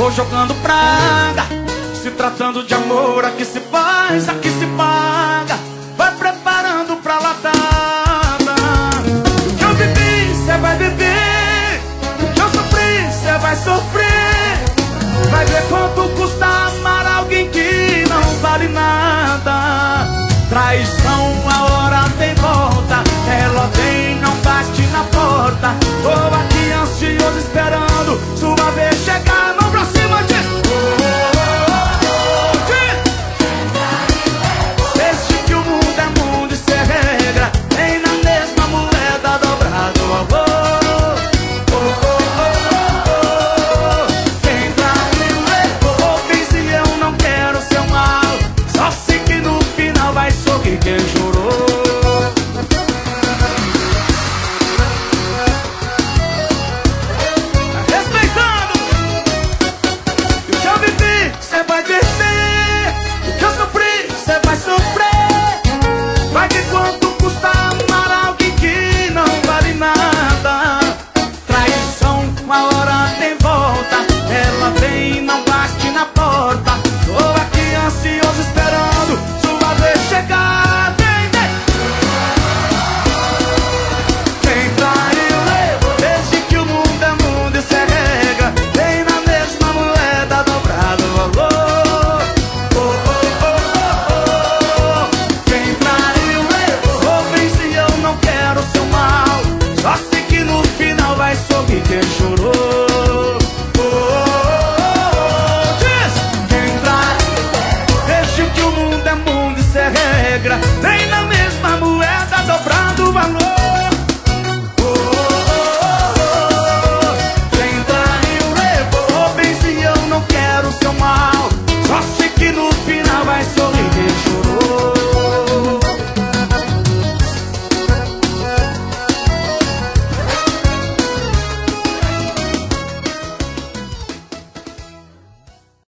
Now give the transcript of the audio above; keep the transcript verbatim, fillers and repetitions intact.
vou jogando praga. Se tratando de amor, aqui se faz, aqui se paga. Vai preparando pra latada. O que eu vivi, cê vai viver. O que eu sofri, cê vai sofrer. Vai ver quanto custa amar alguém que não vale nada. Traição, a hora tem volta. Ela vem, não bate na porta. Tô aqui ansioso esperando sua vez chegar. Mão pra cima, de desde que o mundo é mundo e cê regra, vem na mesma moeda dobrado o amor. Oh, oh, oh, oh, oh. Quem traiu levou, fez e eu não quero seu mal. Só sei que no final vai sorrir quem chorou. Quem chorou, oh, oh, oh, diz. Quem trai, desde que o mundo é mundo e cê é regra.